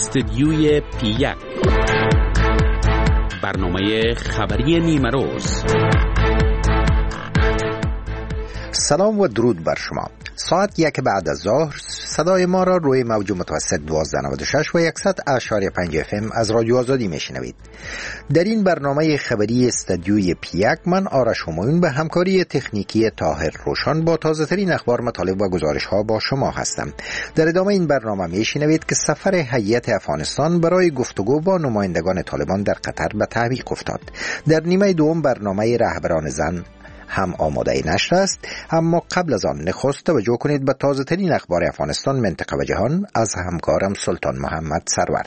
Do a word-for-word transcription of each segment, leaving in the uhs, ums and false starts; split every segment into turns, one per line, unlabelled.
استدیوی پی یک، برنامه خبری نیمه روز.
سلام و درود بر شما. ساعت یک بعد از ظهر صدای ما را روی موج متوسط دوازده نود و شش و صد اشاری پنج اف ام از رادیو آزادی میشنوید. در این برنامه خبری استدیوی پی یک من آرش همایون به همکاری تکنیکی طاهر روشن با تازه ترین اخبار، مطالب و گزارش ها با شما هستم. در ادامه این برنامه میشنوید که سفر هیئت افغانستان برای گفتگو با نمایندگان طالبان در قطر به تعویق افتاد. در نیمه دوم برنامه رهبران زن هم آماده نشر است، اما قبل از آن نخست توجه کنید به تازه ترین اخبار افغانستان، منطقه و جهان از همکارم سلطان محمد سرور.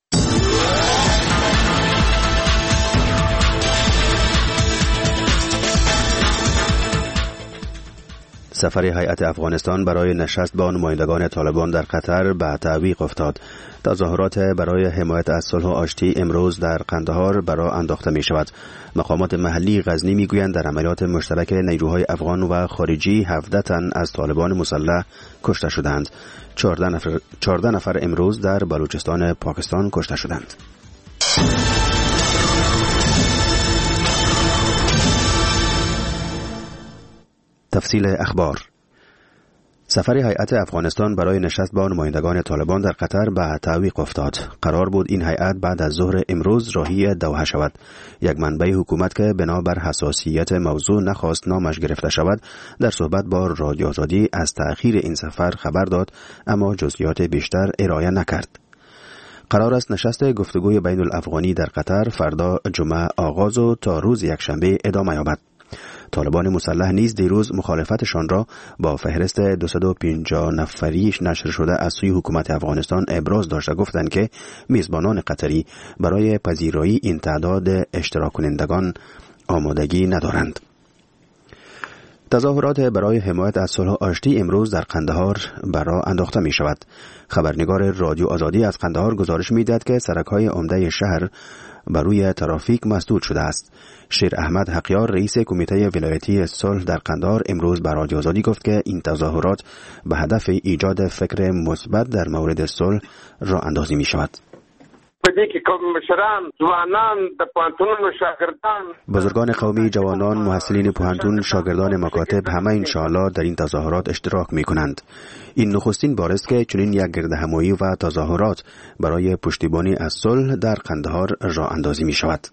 سفر هیئت افغانستان برای نشست با نمایندگان طالبان در قطر به تعویق افتاد. تظاهرات برای حمایت از صلح و آشتی امروز در قندهار برآ انداخته می شود. مقامات محلی غزنی می گویند در عملیات مشترک نیروهای افغان و خارجی هفده تن از طالبان مسلح کشته شدند. چهارده نفر, چهارده نفر امروز در بلوچستان پاکستان کشته شدند. تفصیل اخبار. سفر هیئت افغانستان برای نشست با نمایندگان طالبان در قطر به تعویق افتاد. قرار بود این هیئت بعد از ظهر امروز راهی دوحه شود. یک منبع حکومت که بنابر حساسیت موضوع نخواست نامش گرفته شود، در صحبت با رادیو آزادی از تأخیر این سفر خبر داد، اما جزئیات بیشتر ارائه نکرد. قرار است نشست گفتگوی بین الافغانی در قطر فردا جمعه آغاز و تا روز یکشنبه ادامه یابد. طالبان مسلح نیز دیروز مخالفتشان را با فهرست دویست و پنجاه نفری نشر شده از سوی حکومت افغانستان ابراز داشته، گفتند که میزبانان قطری برای پذیرایی این تعداد اشتراک کنندگان آمادگی ندارند. تظاهرات برای حمایت از صلح و آشتی امروز در قندهار برآ انداخته می شود. خبرنگار رادیو آزادی از قندهار گزارش می دهد که سرک‌های عمده شهر بر روی ترافیک مسدود شده است. شیر احمد حقیار رئیس کمیته ولایتی صلح در قندهار امروز بر رادیو آزادی گفت که این تظاهرات به هدف ایجاد فکر مثبت در مورد صلح راه اندازی می شود. بزرگان قومی، جوانان، محصلین پوهنتون، شاگردان مکاتب همه انشاءالله در این تظاهرات اشتراک می کنند. این نخستین بار است که چنین یک گردهمایی و تظاهرات برای پشتیبانی از صلح در قندهار راه اندازی می شود.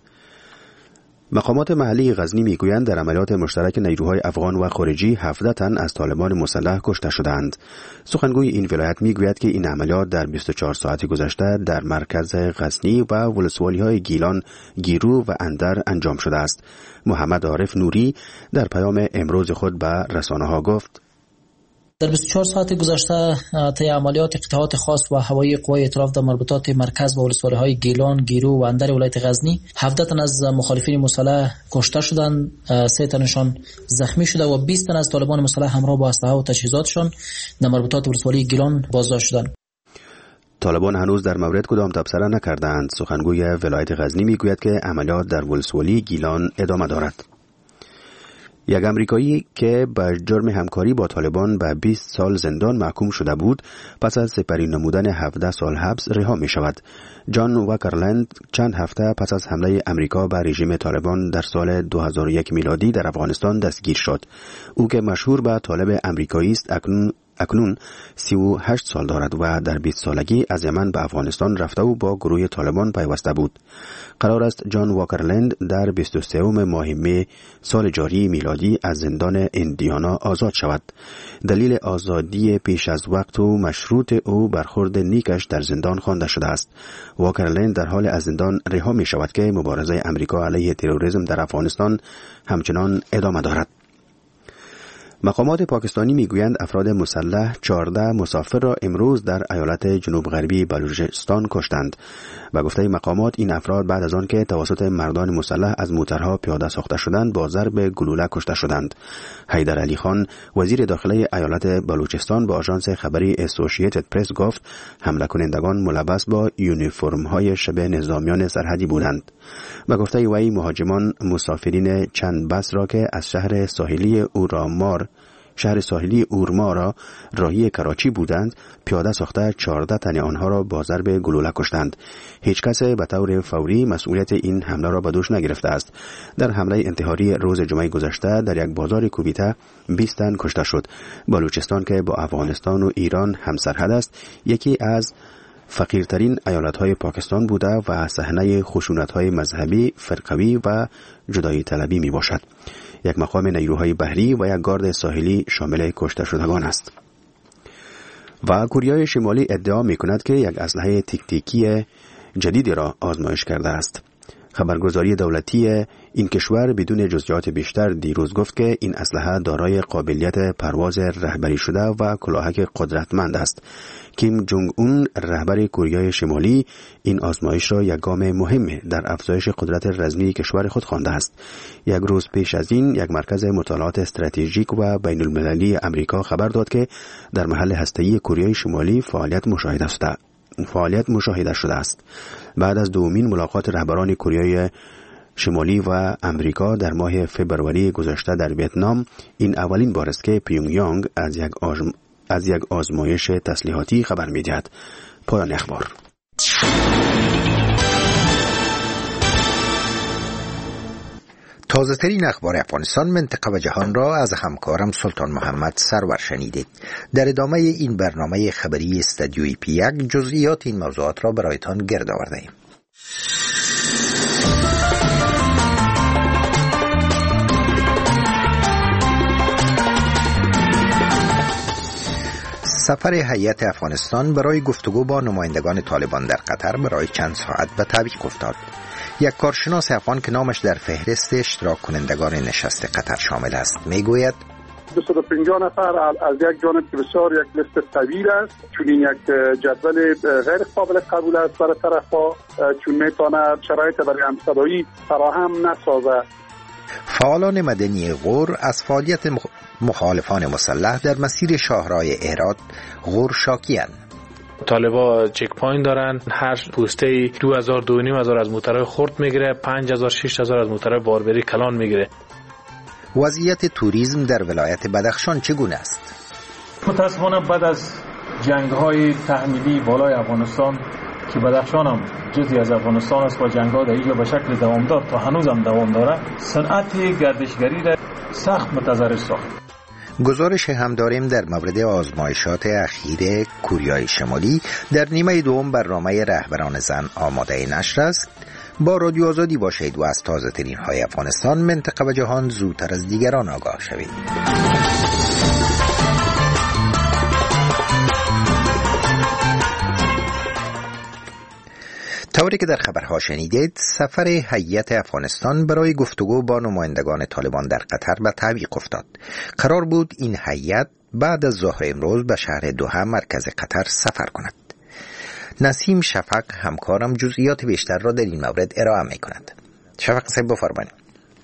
مقامات محلی غزنی میگویند در عملیات مشترک نیروهای افغان و خارجی هفده تن از طالبان مسلح کشته شدند. سخنگوی این ولایت میگوید که این عملیات در بیست و چهار ساعت گذشته در مرکز غزنی و ولسوالی‌های گیلان، گیرو و اندر انجام شده است. محمد عارف نوری در پیام امروز خود به رسانه‌ها گفت:
در بیست و چهار ساعت گذشته طی عملیات قطعات خاص و هوایی قوای ائتلاف در مربوطات مرکز و ولسوالی‌های گیلان، گیرو و اندر ولایت غزنی هفده تن از مخالفین مسلح کشته شدند، سه تنشان زخمی شده و بیست تن از طالبان مسلح همراه با اسلحه و تجهیزاتشان در مربوطات ولسوالی گیلان بازداشت شدند.
طالبان هنوز در مورد کدام تبصره نکردند. سخنگوی ولایت غزنی میگوید که عملیات در ولسوالی گیلان ادامه دارد. یک امریکایی که به جرم همکاری با طالبان به بیست سال زندان محکوم شده بود، پس از سپری نمودن هفده سال حبس رها می شود. جان واکرلند چند هفته پس از حمله امریکا به رژیم طالبان در سال دو هزار و یک میلادی در افغانستان دستگیر شد. او که مشهور به طالب امریکایی است، اکنون اکنون سی و هشت سال دارد و در بیست سالگی از یمن به افغانستان رفته و با گروه طالبان پیوسته بود. قرار است جان واکرلند در بیست و سوم ماه می سال جاری میلادی از زندان ایندیانا آزاد شود. دلیل آزادی پیش از وقت و مشروط او برخورد نیکش در زندان خوانده شده است. واکرلند در حال از زندان رها می شود که مبارزه امریکا علیه تروریسم در افغانستان همچنان ادامه دارد. مقامات پاکستانی میگویند افراد مسلح چهارده مسافر را امروز در ایالت جنوب غربی بلوچستان کشتند. به گفته مقامات این افراد بعد از آن که توسط مردان مسلح از موترها پیاده ساخته شدند با ضرب گلوله کشته شدند. حیدر علی خان وزیر داخلی ایالت بلوچستان با آژانس خبری اسوسییتد پرس گفت حمله کنندگان ملبس با یونیفرم های شبه نظامیان سرحدی بودند. به گفته وی مهاجمان مسافرین چند بس را که از شهر ساحلی اورامار شهر ساحلی اورما را راهی کراچی بودند، پیاده ساخته چهارده تن آنها را با ضرب گلوله کشتند. هیچ کس به طور فوری مسئولیت این حمله را به دوش نگرفته است. در حمله انتحاری روز جمعه گذشته در یک بازار کوبیته بیست تن کشته شد. بلوچستان که با افغانستان و ایران همسرحد است، یکی از فقیرترین ایالت‌های پاکستان بوده و صحنه خشونت‌های مذهبی، فرقوی و جدایی طلبی می باشد. یک مقام نیروهای بحری و یک گارد ساحلی شامل کشته شدگان است. و کره شمالی ادعا می کند که یک اسلحه تاکتیکی جدیدی را آزمایش کرده است. خبرگزاری دولتی این کشور بدون جزئیات بیشتر دیروز گفت که این اسلحه دارای قابلیت پرواز رهبری شده و کلاهک قدرتمند است. کیم جونگ اون رهبر کره شمالی این آزمایش را یک گام مهم در افزایش قدرت رزمی کشور خود خوانده است. یک روز پیش از این یک مرکز مطالعات استراتژیک و بین المللی امریکا خبر داد که در محل هسته‌ای کره شمالی فعالیت مشاهده شده فعالیت مشاهده شده است. بعد از دومین ملاقات رهبران کره شمالی و امریکا در ماه فبروری گذشته در ویتنام، این اولین بار است که پیونگ یانگ از یک آزم... از یک آزمایش تسلیحاتی خبر می‌دهد. پایان اخبار.
تازه ترین اخبار افغانستان، منطقه و جهان را از همکارم سلطان محمد سرور شنیدید. در ادامه این برنامه خبری استودیوی پی یک جزئیات این موضوعات را برایتان گرد آورده ایم. سفر هیئت افغانستان برای گفتگو با نمایندگان طالبان در قطر برای چند ساعت به تعویق افتاد. یک کارشناس افغان که نامش در فهرست اشتراک کنندگان نشست قطر شامل است میگوید
دویست و پنجاه نفر از یک جانب که بسیار یک لیست طویل است، چون این یک جدول غیر قابل قبول است برای طرف‌ها، چون میتواند شرایط برای همصدایی فراهم نسازد.
فعالان مدنی غور از فعالیت مخالفان مسلح در مسیر شاهراه هرات غور شاکی‌اند.
طالبا چک پوینت دارن، هر پوسته دو هزار دو و نیم هزار از موترهای خرد میگیره، پنج هزار شش هزار از موترهای باربری کلان میگیره.
وضعیت توریسم در ولایت بدخشان چگونه است؟
متاسفانه بعد از جنگ‌های تحمیلی بالای افغانستان که بدخشان هم جزئی از افغانستان است و جنگ‌ها در اینجا به شکل دوامدار تا هنوز هم دوام داره، صنعت گردشگری را سخت متضرر ساخت.
گزارش هم داریم در مورد آزمایشات اخیر کره شمالی در نیمه دوم برنامه رهبران زن آماده نشر است. با رادیو آزادی باشید و از تازه ترین های افغانستان، منطقه و جهان زودتر از دیگران آگاه شوید. طوری که در خبرها شنیدید، سفر هیئت افغانستان برای گفتگو با نمایندگان طالبان در قطر به تعویق افتاد. قرار بود این هیئت بعد از ظهر امروز به شهر دوحه مرکز قطر سفر کند. نسیم شفق همکارم جزئیات بیشتر را در این مورد ارائه می کند. شفق صاحب بفرمایید.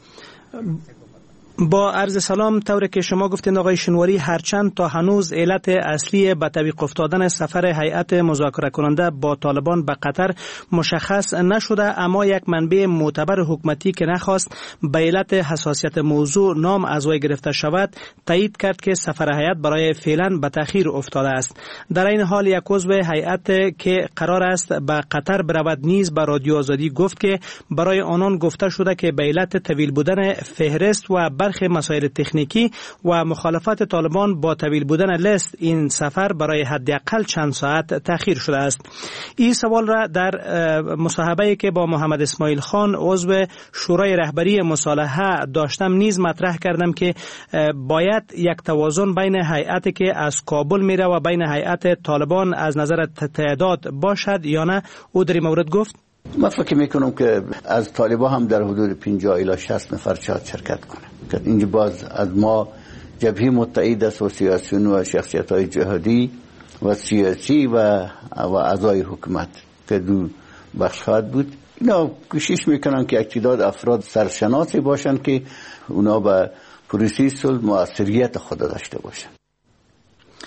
با عرض سلام، طوری که شما گفتین آقای شنواری، هرچند تا هنوز علت اصلی به تعویق افتادن سفر هیئت مذاکره کننده با طالبان به قطر مشخص نشده، اما یک منبع معتبر حکومتی که نخواست به علت حساسیت موضوع نام از وی گرفته شود تایید کرد که سفر هیئت برای فعلا به تأخیر افتاده است. در این حال یک عضو هیئت که قرار است به قطر برود نیز به رادیو آزادی گفت که برای آنان گفته شده که به علت طویل بودن فهرست و برخی مسائل تکنیکی و مخالفت طالبان با طویل بودن لیست این سفر برای حداقل چند ساعت تأخیر شده است. این سوال را در مصاحبه‌ای که با محمد اسماعیل خان عضو شورای رهبری مصالحه داشتم نیز مطرح کردم که باید یک توازن بین هیئتی که از کابل میره و بین هیئت طالبان از نظر تعداد باشد یا نه. او در این مورد گفت
من فکر میکنم که از طالبان هم در حدود پنجاه الی شصت نفر شاید شرکت کنه. اینجا باز از ما جبهه متحد اسوسیاسیون و شخصیت های جهادی و سیاسی و و اعضای حکومت که دو بخش خواهد بود. اینا کوشش میکنن که یک تعداد افراد سرشناسی باشن که اونا به پروسه صلح موثریت خود داشته باشن.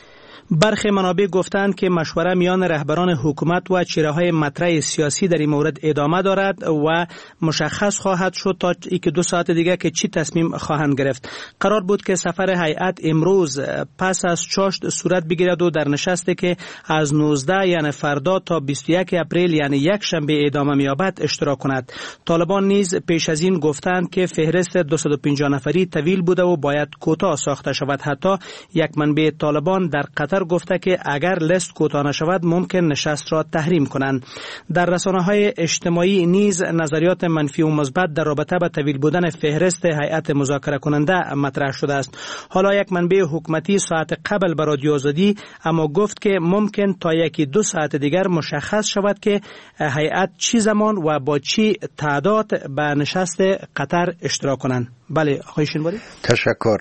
برخی منابع گفتند که مشوره میان رهبران حکومت و چهره‌های مطرح سیاسی در این مورد ادامه دارد و مشخص خواهد شد تا یک دو ساعت دیگر که چی تصمیم خواهند گرفت. قرار بود که سفر هیئت امروز پس از چاشت صورت بگیرد و در نشستی که از نوزده یعنی فردا تا بیست و یک اپریل یعنی یک شنبه ادامه می‌یابد اشتراک کند. طالبان نیز پیش از این گفتند که فهرست دویست و پنجاه نفری طویل بوده و باید کوتاه ساخته شود. حتی یک منبع طالبان در قطر گفته که اگر لیست کوتاه نشود ممکن نشست را تحریم کنند. در رسانه‌های اجتماعی نیز نظریات منفی و مثبت در رابطه با طویل بودن فهرست هیئت مذاکره کننده مطرح شده است. حالا یک منبع حکومتی ساعت قبل به رادیو آزادی اما گفت که ممکن تا یکی دو ساعت دیگر مشخص شود که هیئت چی زمان و با چی تعداد به نشست قطر اشتراک کنند. بله آقای شینواری.
تشکر.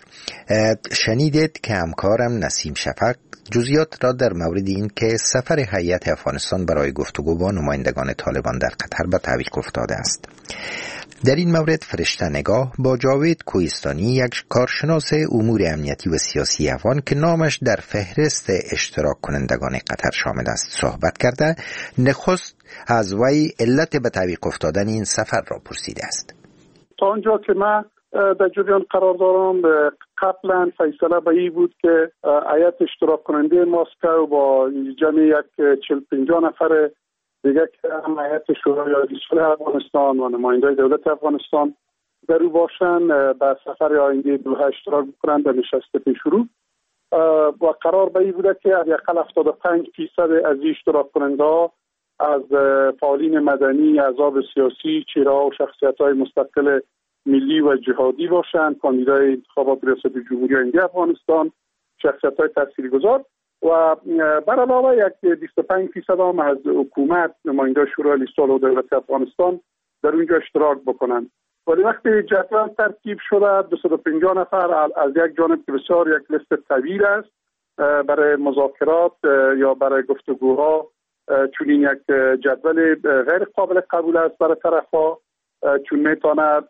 شنیدید که همکارم نسیم شفق جزئیات را در مورد این که سفر هیئت افغانستان برای گفتگو با نمایندگان طالبان در قطر به تعویق افتاده است. در این مورد فرشته نگاه با جاوید کوهستانی، یک کارشناس امور امنیتی و سیاسی افغان که نامش در فهرست اشتراک کنندگان قطر شامل است، صحبت کرده نخست از وی علت به تعویق افتادن این سفر را پرسیده است.
تا آنجا که من در جریان قرار دارم، قبلا فیصله به این بود که هیئت اشتراک کننده مسکو با جمع یک چهل پنجاه نفر دیگه که هم هیئت شورای عالی صلح افغانستان و نمایندای دولت افغانستان در او باشن به سفر آینده دوحه اشتراک بکنند در نشست پیشرو و قرار به این بوده که حداقل هفتاد و پنج درصد از اشتراک کننده ها از فعالین مدنی، احزاب سیاسی، چهره‌ها و شخصیت‌های مستقل ملی و جهادی باشند، کاندیدای انتخابات ریاست جمهوری آینده افغانستان، شخصیت‌های تاثیرگذار و بر علاوه یک بیست و پنج درصد هم از حکومت، نماینده شورای عالی صلح و دولت افغانستان در اونجا اشتراک بکنند. ولی وقتی جدول ترتیب شده دویست و پنجاه نفر از یک جانب که بسیار یک لیست طویل است برای مذاکرات یا برای گفتگوها، چون این یک جدول غیر قابل قبول است برای طرف‌ها، چون میتونه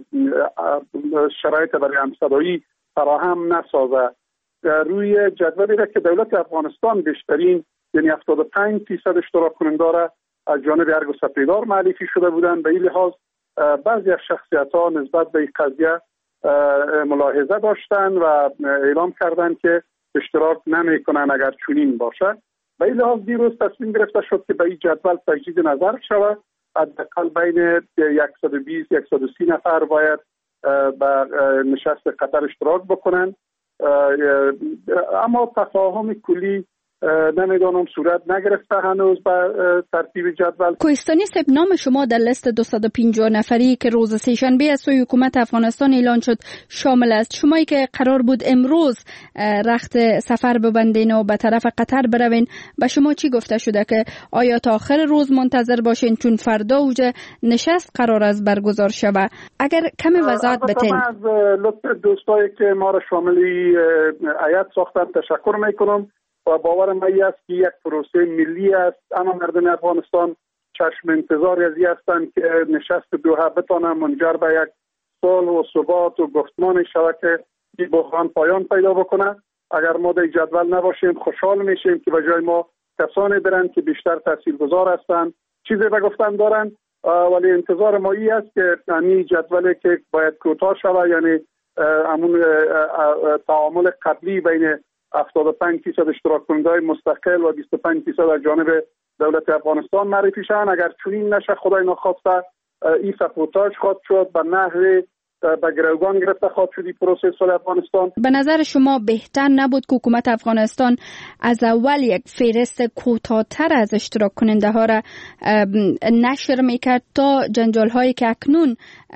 شرایط برای همصدایی فراهم نسازه. روی جدولی را که دولت افغانستان بیشترین یعنی هفتاد و پنج درصد اشتراک کننده را از جانب ارگ و سپیدار معرفی شده بودند، به این لحاظ بعضی از شخصیت‌ها نسبت به این قضیه ملاحظه داشتند و اعلام کردند که اشتراک نمی‌کنند اگر چنین باشه. به این لحاظ دیروز تصمیم گرفته شد که به این جدول تجدید نظر شود. حداقل بین صد و بیست تا صد و سی نفر باید به نشست قطر اشتراک بکنند، اما تفاهم کلی نمیدانم صورت نگرفته هنوز به ترتیب جدول.
کوهستانی صاحب، نام شما در لیست دویست و پنجاه نفری که روز سه‌شنبه از سوی حکومت افغانستان اعلان شد شامل است. شمایی که قرار بود امروز رخت سفر ببندین و به طرف قطر بروین، به شما چی گفته شده که آیا تا آخر روز منتظر باشین چون فردا اوجه نشست قرار است برگزار شود؟ اگر کمی وضاحت بدین.
از لطف دوستایی که ما را شامل هیئت ساختن تشکر میکنم و باورم این است که یک پروسه ملی است. اما مردم افغانستان چشم انتظار از این هستند که نشست دوحه بتانه منجر به یک صلح و ثبات و گفتمان شود که این بحران پایان پیدا بکنه. اگر ما در جدول نباشیم خوشحال میشیم که به جای ما کسانی برن که بیشتر تاثیرگذار هستند، چیزی به گفتن دارن، ولی انتظار ما این است که یعنی جدولی که باید کوتاه شود، یعنی همون تعامل قبلی بین هفتاد و پنج درصد اشتراک کننده‌های مستقل و بیست و پنج درصد از جانب دولت افغانستان معرفی شدن. اگر چنین نشه خدای نخواسته این سپوتاژ خواهد شد، به نحو به گروگان گرفته خواهد شد این پروسه صلح افغانستان.
به نظر شما بهتر نبود که حکومت افغانستان از اول یک فهرست کوتاه‌تر از اشتراک کننده ها را نشر میکرد تا جنجال هایی که اکنون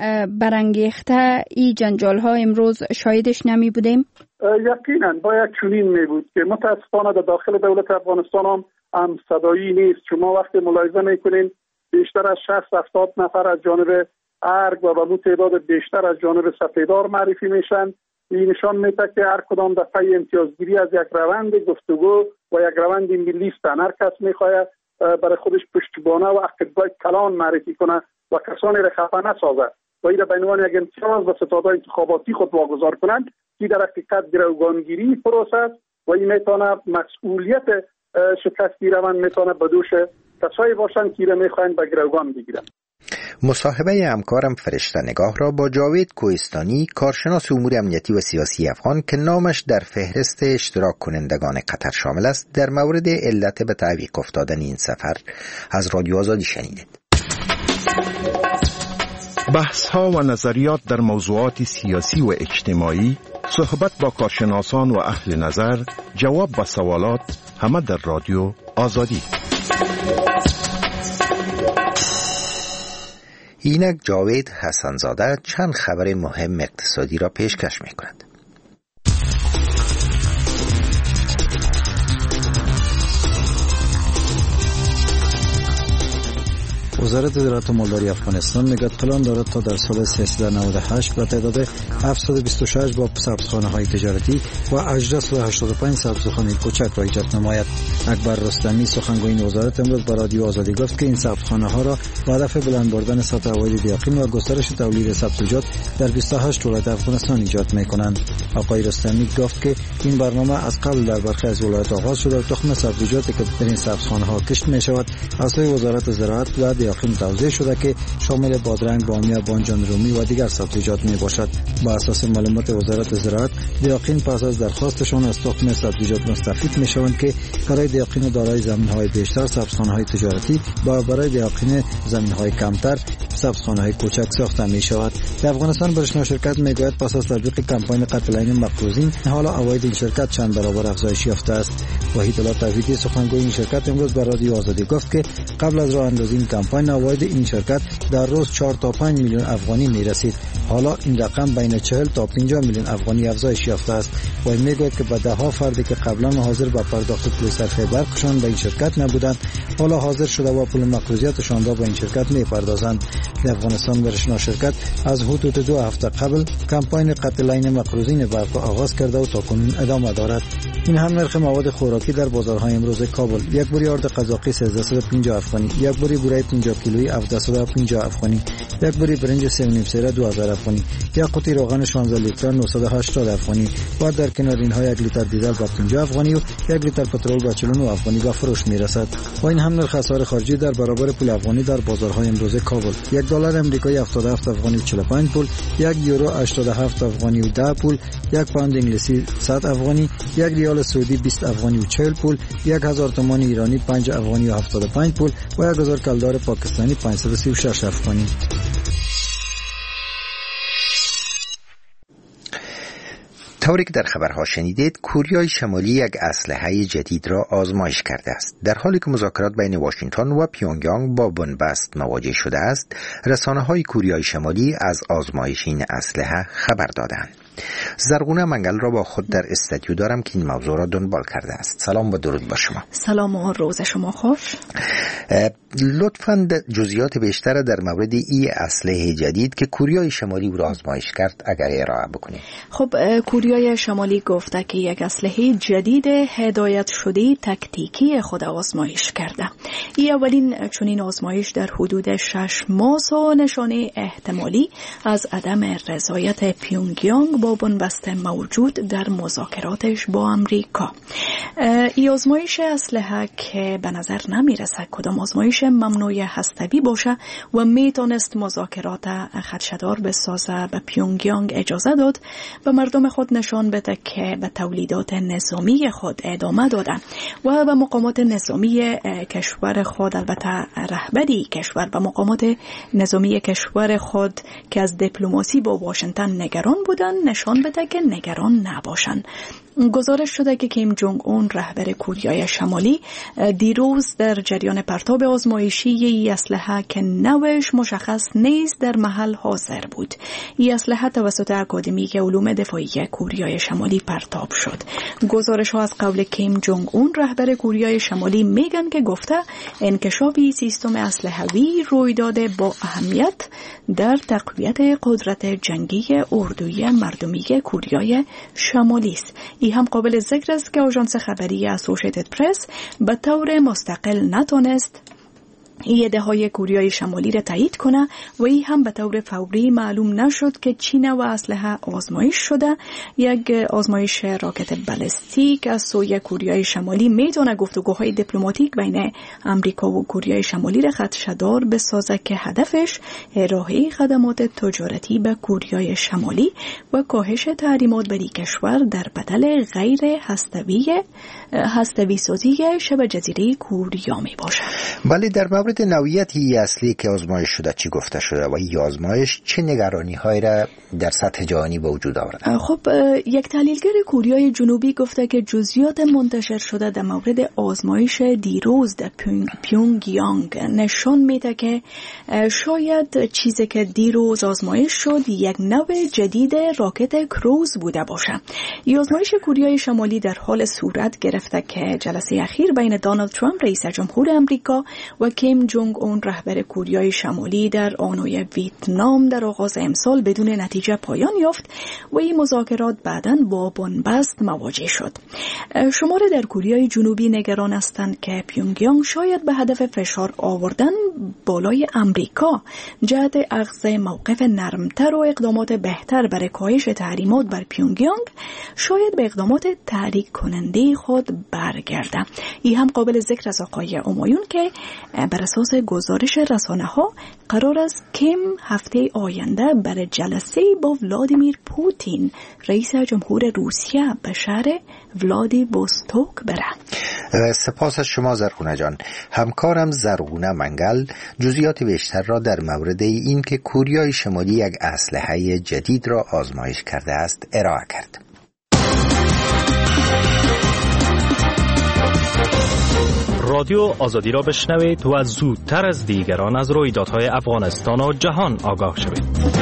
برانگیخته این جنجال ها امروز شاهدش نمی بودیم؟
یقینا باید چنین می بود که متاسفانه در داخل دولت افغانستان هم, هم صدایی نیست. شما وقتی ملاحظه میکنین بیشتر از شصت هفتاد نفر از جانب ارگ و به تعداد بیشتر از جانب سپیدار معرفی میشن. این نشان میده که هر کدام در پی امتیازگیری از یک روند گفتگو و یک روند ملی است. هر کس میخواد برای خودش پشتیبانه و عقیده کلان معرفی کنه و کسانی را خفه نسازه و این به عنوان یک امتیاز به ستاد انتخاباتی خود واگذار کنند که در حقیقت گروگانگیری پروسه است و این میتونه مسئولیت شکستی روند میتونه به دوش کسایی باشن که را میخواین به گروگان بگیرن.
مصاحبه همکارم فرشته نگاه را با جاوید کوهستانی، کارشناس امور امنیتی و سیاسی افغان که نامش در فهرست اشتراک کنندگان قطر شامل است، در مورد علت به تعویق افتادن این سفر از رادیو آزادی شنیدید.
بحث ها و نظریات در موضوعات سیاسی و اجتماعی، صحبت با کارشناسان و اهل نظر، جواب به سوالات، همه در رادیو آزادی.
اینک جاوید حسنزاده چند خبر مهم اقتصادی را پیشکش می کند.
وزارت زراعت و مالداری افغانستان میگه پلان دارد تا در سال سیصد و نود و هشت به تعداد هفتصد و بیست و شش با سبزخانه های تجارتی و هجده و هشتاد و پنج سبزخانه کوچک را ایجاد نماید. اکبر رستمی سخنگوی وزارت امروز به رادیو آزادی گفت که این سبزخانه ها را به هدف بلند بردن سطح عواید دیاقین و گسترش تولید سبزیجات در بیست و هشت ولایت افغانستان ایجاد میکنند. آقای رستمی گفت که این برنامه از قبل در برخی از ولایات آغاز شده و تخم سبزیجاتی که در این سبزخانه ها کشت می شود از سوی وزارت زراعت و دیاقین توزیع شده که شامل بادرنگ، بامیه، بانجان رومی و دیگر سبزیجات می باشد. با اساس معلومات وزارت زراعت، دیاقین پس از درخواستشان از تخم سبزیجات مستفید می شوند که برای دیاقین دارای زمین های بیشتر سبزخانه های تجارتی و برای دیاقین زمین های کمتر سبزخانه های کوچک ساخته می شود. در افغانستان برشنا شرکت می گوید پس از تطبیق کمپاین قطع عین مقروضین حالا عواید این شرکت چند برابر افزایش یافته است. وحید الله توحیدی سخنگوی این شرکت امروز به رادیو آزادی گفت که قبل از راه اندازی این کمپاین عواید این شرکت در روز چهار تا پنج میلیون افغانی می رسید. حالا این رقم بین چهل تا پنجاه میلیون افغانی افزایش یافته است و می گوید که به ده ها فردی که قبلا حاضر به پرداخت پول صرفه برقشان به این شرکت نبودند حالا حاضر شده و پول مقروضیتشان را به این شرکت می پردازند. در افغانستان برشنا شرکت از حدود دو هفته قبل کمپاین قطع عین مقروضین برق آغاز کرده و تاکنون ادامه دارد. این هم نرخ مواد خوراکی در بازارهای امروز کابل: یک بوری آرد قزاقی سیزده و پنجاه افغانی، یک بوری بورای پنجاه کیلویی هفتصد و پنجاه افغانی، یک بوری برنج سه و نیم سیره دو هزار افغانی، یک قوطی روغن شانزده لیتر نهصد و هشتاد افغانی و در کنار اینها یک لیتر دیزل با پنجاه افغانی و یک لیتر پترول با چهل و نه افغانی به فروش میرسد. و این هم نرخ اسعار خارجی در برابر پول افغانی در بازارهای امروز کابل: یک دلار امریکایی هفتاد و هفت افغانی و چهل و پنج پول، یک یورو هشتاد و هفت افغانی و ده پول، یک پوند انگلیسی صد افغانی، یک ریال سعودی بیست افغانی و چهل پول، یک هزار تومان ایرانی پنج افغانی و هفتاد و پنج پول و یک هزار کلدار پاکستانی پانصد و سی و شش افغانی.
طوری که در خبرها شنیدید، کوریای شمالی یک اسلحه جدید را آزمایش کرده است. در حالی که مذاکرات بین واشنگتن و پیونگیانگ با بنبست مواجه شده است، رسانه‌های کوریای شمالی از آزمایش این اسلحه خبر دادند. زرغونه منگل را با خود در استودیو دارم که این موضوع را دنبال کرده است. سلام و درود با شما.
سلام و روز شما خوش.
لطفاً جزئیات بیشتر در مورد این اسلحه جدید که کوریای شمالی را آزمایش کرد اگر ارائه بکنید.
خب کوریای شمالی گفته که یک اسلحه جدید هدایت شده تاکتیکی خود آزمایش کرده. این اولین چنین آزمایش در حدود شش ماه و نشانه احتمالی از عدم رضایت پیونگیانگ با بنبست موجود در مذاکراتش با امریکا. این آزمایش اسلحه که به نظر نمیرسه کدام آزمایش ممنوع هسته‌ای باشه و میتونست مذاکرات خدشه‌دار بسازه، به پیونگیانگ اجازه داد به مردم خود نشان بده که به تولیدات نظامی خود ادامه دادن و به مقامات نظامی کشور خود، البته رهبری کشور و مقامات نظامی کشور خود که از دیپلماسی با واشنگتن نگران بودن نشان بده که نگران نباشن. گزارش شده که کیم جونگ اون رهبر کوریای شمالی دیروز در جریان پرتاب آزمایشی ای اسلحه که نوعش مشخص نیست در محل حاضر بود. این اسلحه توسط اکادمی علوم دفاعی کوریای شمالی پرتاب شد. گزارش ها از قول کیم جونگ اون رهبر کوریای شمالی میگن که گفته انکشاف سیستم اسلحه‌ای روی داده با اهمیت در تقویت قدرت جنگی اردوی مردمی کوریای شمالی است. این هم قابل ذکر است که آژانس خبری اسوسییتد پرس به طور مستقل نتونست ایده های کوریای شمالی را تایید کنه و این هم به طور فوری معلوم نشد که چه نوع اسلحه آزمایش شده. یک آزمایش راکت بالستیک از سوی کوریای شمالی میتونه گفتگوهای دیپلماتیک بین امریکا و کوریای شمالی را خدشه‌دار بسازه که هدفش ارائه خدمات تجارتی به کوریای شمالی و کاهش تحریمات بر کشور در بدل غیر هسته‌ای هسته‌ای سازی شبه جزیره کوریا می باشه.
ولی در مورد نوعیت این اصلی که آزمایش شده چی گفته شده و این آزمایش چه نگرانی های را در سطح جهانی به وجود آورده؟
خب یک تحلیلگر کوریای جنوبی گفته که جزئیات منتشر شده در مورد آزمایش دیروز در پیونگ یانگ نشان میده که شاید چیزی که دیروز آزمایش شد یک نوع جدید راکت کروز بوده باشه. این آزمایش کوریای شمالی در حال صورت گرفته که جلسه اخیر بین دونالد ترامپ رئیس جمهور امریکا و کیم جونگ اون رهبر کوریای شمالی در آنوی ویتنام در آغاز امسال بدون نتیجه پایان یافت و این مذاکرات بعداً با بنبست مواجه شد. شماره در کوریای جنوبی نگران هستند که پیونگ یانگ شاید به هدف فشار آوردن بالای امریکا جهت اخذ موقف نرمتر و اقدامات بهتر برای کاهش تحریمات بر پیونگ یانگ شاید به اقدامات تحریک کننده خود برگرده. این هم قابل ذکر از آقای همایون که بر اساس گزارش رسانه ها قرار است کیم هفته آینده برای جلسه با ولادیمیر پوتین رئیس جمهور روسیه به شهر ولادیوستوک بره.
سپاس از شما زرخونه جان. همکارم زرخونه منگل جزئیات بیشتر را در مورد این که کوریای شمالی یک اسلحه جدید را آزمایش کرده است ارائه کرد.
رادیو آزادی را بشنوید و زودتر از دیگران از رویدادهای افغانستان و جهان آگاه شوید.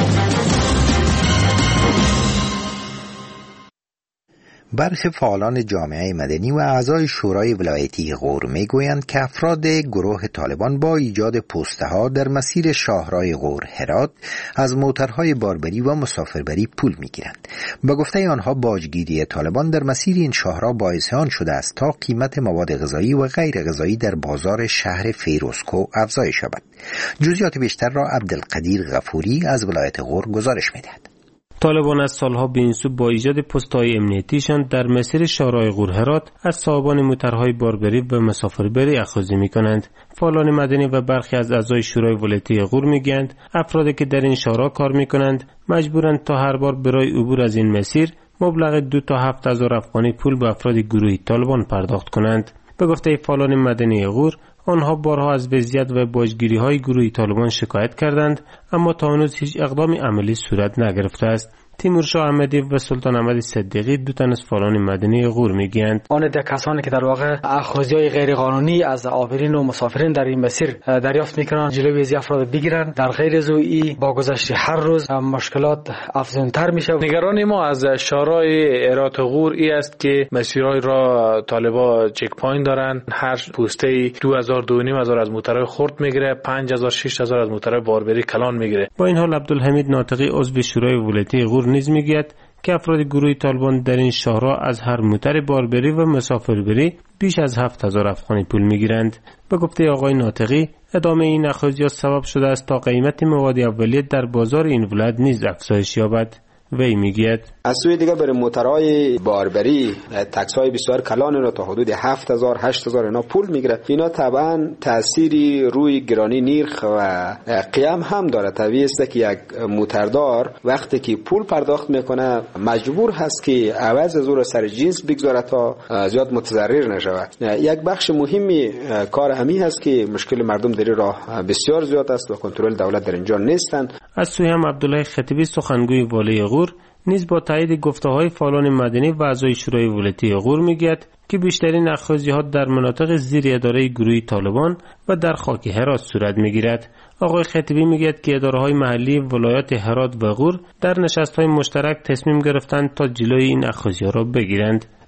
برخی فعالان جامعه مدنی و اعضای شورای ولایتی غور میگویند که افراد گروه طالبان با ایجاد پوسته‌ها در مسیر شاهراه غور هرات از موترهای باربری و مسافربری پول میگیرند. به گفته آنها باجگیری طالبان در مسیر این شاهراه باعث آن شده است تا قیمت مواد غذایی و غیر غذایی در بازار شهر فیروزکو افزایش یابد. جزئیات بیشتر را عبدالقدیر غفوری از ولایت غور گزارش می‌دهد.
طالبان از سالها به این سو با ایجاد پست‌های امنیتیشان در مسیر شاهراه غور هرات از صاحبان موترهای باربری و مسافربری اخاذی می‌کنند. فعالان مدنی و برخی از اعضای شورای ولایتی غور میگویند افرادی که در این شاهراه کار می‌کنند مجبورند تا هر بار برای عبور از این مسیر مبلغ دو تا هفت هزار افغانی پول به افراد گروه طالبان پرداخت کنند. به گفته فعالان مدنی غور آنها بارها از وضعیت و باجگیری های گروه طالبان شکایت کردند اما تا هنوز هیچ اقدام عملی صورت نگرفته است. تیمورشاه احمدی و سلطان احمد صدیقی دو تن از فعالان مدنی غور میگویند
آن ده کسانی که در واقع اخاذی‌های غیر قانونی از عابرین و مسافرین در این مسیر دریافت میکنند جلوی از افراد بگیرند. در غیر از او با گذشت هر روز مشکلات افزونتر میشه.
نگرانی ما از شاهراه هرات غور ای است که مسیرهای را طالبا چک پوینت دارند. هر پوسته دو هزار دو و نیم هزار از موترهای خرد میگیره، پنج هزار شش هزار از موترهای باربری کلان میگیره.
با این حال عبدالحمید ناطقی عضو شورای ولایتی غور نیز میگوید که افراد گروه طالبان در این شاهراه از هر موتر باربری و مسافربری بیش از هفت هزار افغانی پول میگیرند. به گفته آقای ناطقی ادامه این اخاذیات سبب شده است تا قیمت مواد اولیه در بازار این ولایت نیز افزایش یابد. وی میگوید
از سوی دیگه برای موترهای باربری تکس‌های بسیار کلان را تا حدود هفت هزار هشت هزار اینا پول میگیره. اینا طبعا تأثیری روی گرانی نرخ و قیام هم داره. طبیعی است که یک موتردار وقتی که پول پرداخت میکنه مجبور هست که عوض از اون سر جنس بگذاره تا زیاد متضرر نشود. یک بخش مهمی کار همین هست که مشکل مردم در راه بسیار زیاد است و کنترل دولت در اینجا نیستند.
از سوی هم عبدالله خطیبی سخنگوی والی غور نیز با تایید گفته‌های فعالان مدنی و اعضای شورای ولایتی غور میگوید که بیشترین اخاذی‌ها در مناطق زیر اداره گروه طالبان و در خاک هرات صورت میگیرد. آقای خطیبی میگوید که اداره‌های محلی ولایت هرات و غور در نشست‌های مشترک تصمیم گرفتند تا جلوی این اخاذی‌ها را بگیرند.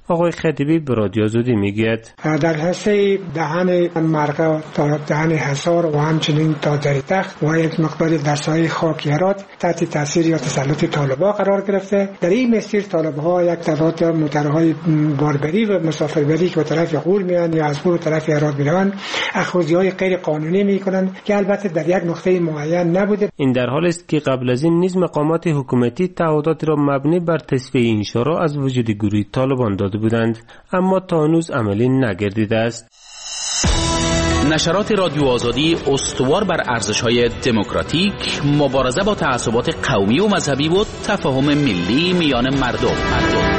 آقای خطیبی به رادیو آزادی میگوید
در حصه دهن مرغ تا دهن حصار و همچنین تا در تخت و یک مقدار دستای خاکیرات تحت تاثیر یا تسلط طالبان قرار گرفته. در این مسیر طالبها یک تعداد موترهای باربری و مسافربری که به طرف غور میان یا از غور طرف هرات میروند اخوذی‌های غیر قانونی میکنند که البته در یک نقطه معین نبوده.
این در حالی است که قبل از این نیز مقامات حکومتی تعهدات را مبنی بر تصفیه این شورا از وجود گروه طالبان داده بودند، اما تا هنوز عملی نگردیده است.
نشرات رادیو آزادی استوار بر ارزش‌های دموکراتیک، مبارزه با تعصبات قومی و مذهبی و تفاهم ملی میان مردم. مردم.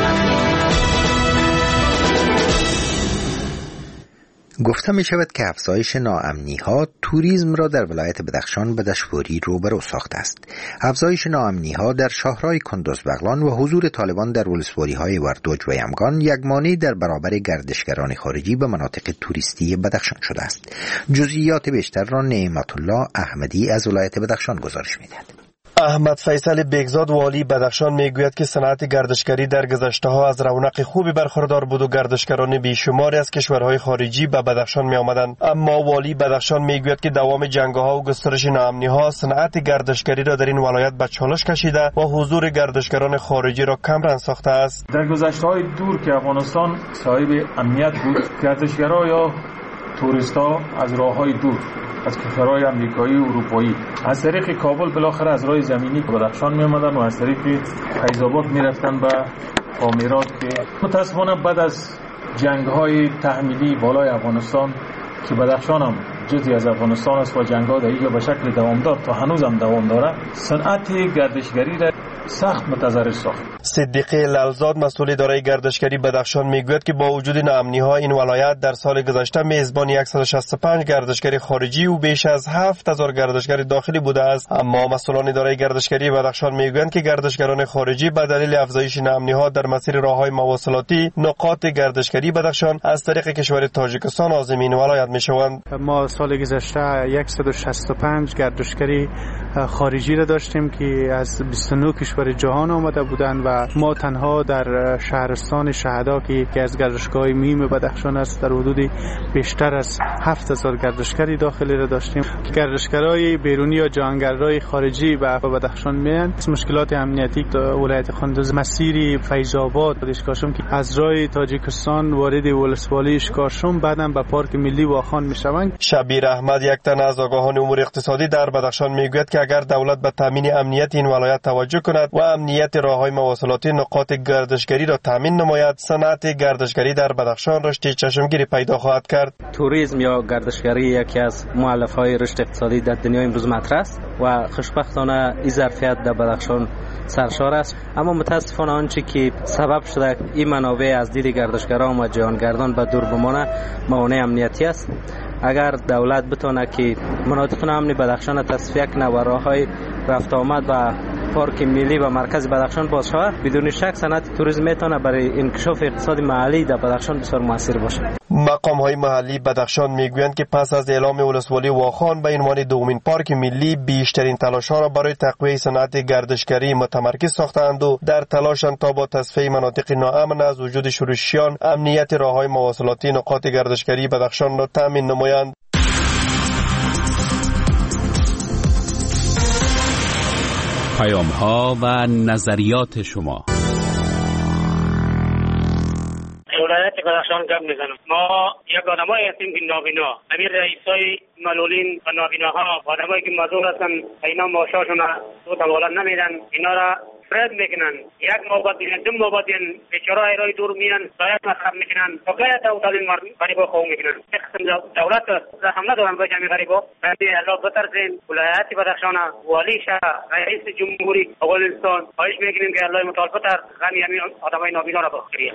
گفته می شود که افزایش ناامنی ها توریسم را در ولایت بدخشان به دشواری روبرو ساخته است. افزایش ناامنی ها در شهرهای کندوز بغلان و حضور طالبان در ولسوالی های وردوج و یمگان یک مانع در برابر گردشگران خارجی به مناطق توریستی بدخشان شده است. جزئیات بیشتر را نعمت الله احمدی از ولایت بدخشان گزارش می دهد.
احمد فیصل بیگزاد والی بدخشان میگوید که صنعت گردشگری در گذشته ها از رونق خوبی برخوردار بود و گردشگران بیشماری از کشورهای خارجی به بدخشان می آمدند. اما والی بدخشان میگوید که دوام جنگ‌ها و گسترش ناامنی ها صنعت گردشگری را در این ولایت به چالش کشیده و حضور گردشگران خارجی را کمرنگ ساخته است.
در گذشته های دور که افغانستان صاحب امنیت بود، گردشگران یا توریست‌ها از راه‌های دور از کشورهای امریکایی و اروپایی از طریق کابل بالاخره از راه زمینی به بدخشان می آمدن و از طریق فیض‌آباد می رفتن به خامیرات که متاسفانه بعد از جنگ‌های تحمیلی بالای افغانستان که بدخشان هم جزئی از افغانستان است و جنگ‌ها در اینجا به شکل دوامدار تا هنوز هم دوام داره، صنعت گردشگری را سخت متضرر ساخت.
صدیقی لالزاد مسئول اداره گردشگری بدخشان میگوید که با وجود ناامنی‌ها این ولایت در سال گذشته میزبان صد و شصت و پنج گردشگری خارجی و بیش از هفت هزار گردشگر داخلی بوده است. اما مسئولان اداره گردشگری بدخشان میگویند که گردشگران خارجی به دلیل افزایش ناامنی‌ها در مسیر راه‌های مواصلاتی نقاط گردشگری بدخشان از طریق کشور تاجیکستان عازم این ولایت میشوند.
ما سال گذشته صد و شصت و پنج گردشگری خارجی را داشتیم که از بیست و نه کشور جهان آمده بودند و ما تنها در شهرستان شهدا که از گردشگاه مهم بدخشان است در حدود بیشتر از هفت هزار گردشگری داخلی را داشتیم. گردشگرای بیرونی یا جهانگردهای خارجی به بدخشان میان مشکلات امنیتی در ولایت کندوز مسیر فیض‌آباد اشکاشم که از راه تاجیکستان وارد ولسوالی اشکاشم بعدم به پارک ملی واخان میشوند.
شبیر احمد یک تن از آگاهان امور اقتصادی در بدخشان میگوید که اگر دولت به تامین امنیت این ولایت توجه کند و امنیت راه‌های مواصلاتی نقاط گردشگری را تامین نماید، صنعت گردشگری در بدخشان رشد چشمگیری پیدا خواهد کرد.
توریسم یا گردشگری یکی از مؤلفه‌های رشد اقتصادی در دنیای امروز مطرح است و خوشبختانه این ظرفیت در بدخشان سرشار است، اما متاسفانه آنچه که سبب شده این منابع از دید گردشگران و جهانگردان به دور بمانه موانع امنیتی است. اگر دولت بتونه که مناطق ناامن بدخشان تصفیه کنه و راه‌های رفت آمد و پارک ملی و مرکز بدخشان باز شود، بدون شک صنعت توریسم میتونه برای انکشاف اقتصاد محلی در بدخشان بسیار موثر باشه.
مقام های محلی بدخشان میگویند که پس از اعلام ولسوالی واخان به عنوان دومین پارک ملی بیشترین تلاش ها را برای تقویت صنعت گردشگری متمرکز ساختند و در تلاشند تا با تصفیه مناطق ناامن از وجود شورشیان امنیت راههای مواصلاتی نقاط گردشگری بدخشان را تامین نمایند.
پیام ها و نظریات شما.
ولایت بدخشان گپ میزنم. ما یک آدمایی هستیم که نابینا، امیر رئیسای معلولین و نابیناها آدمایی که معذور هستن اینا معاششون رو دولت نمیدن، اینا را فرد میکنن. یک نوبت دیگه دو نوبت دیگه بیچاره ایرای دور میان باید مصرف میکنن فقط اولین مردم غریبا خو میکنن. دولت حمله دارن به جمعی غریبا. بعدی الله بترسین ولایت بدخشان والی شهر رئیس جمهوری افغانستان خواهش میکنیم که الله متعال بتر غمی همین آدمای نابینا را بخشید.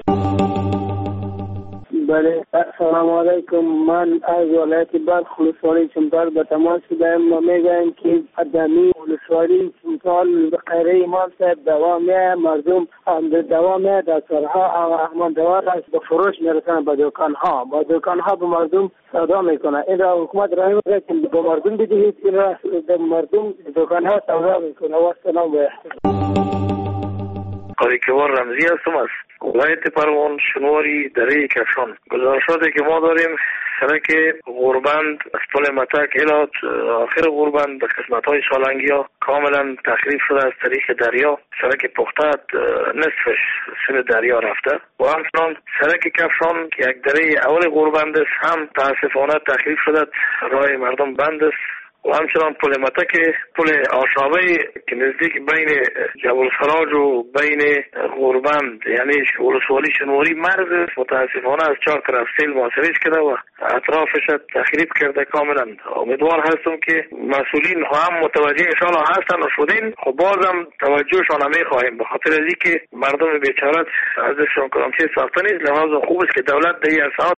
بله، السلام علیکم. من از ولایت بلخ ولسوالی چمتال به تماس شدم و میگویم که ادمی ولسوالی چمتال به قیره امام صاحب دوامه مردم هم دوامه در سرها و احمان دوار به فروش میرسن به دکان ها با دکان ها به مردم سودا میکنه. این را حکومت راه میده که به مردم بدهید، این را به مردم دکان ها سودا میکنه. و سلام و احترام.
قاریکوار رمزی هستم از ولایت پروان شنواری دره کفشان. گزارشاتی که ما داریم سرک غوربند از پل متک الی آخر غوربند به قسمت های سالنگی ها کاملا تخریب شده از طریق دریا. سرک پختت نصفش سر دریا رفته و همچنان سرک کفشان که یک دره اول غوربند است هم تاسفانه تخریب شده، راه مردم بند است. و همچنان پل متک پل آشابه که نزدیک بین جبل سراج و بین غوربند یعنی ولسوالی شنواری مرز متاسفانه از چهار طرف سیل محاصرهش کرده و اطرافش تخریب کرده کاملا. امیدوار هستم که مسئولین هم متوجه انشاءالله هستن و شدین، خب بازم توجهشان نمی خواهیم به خاطر از اینکه مردم بیچاره ازشون کلامچه ساخته نیست. لحاظ خوب است که دولت در این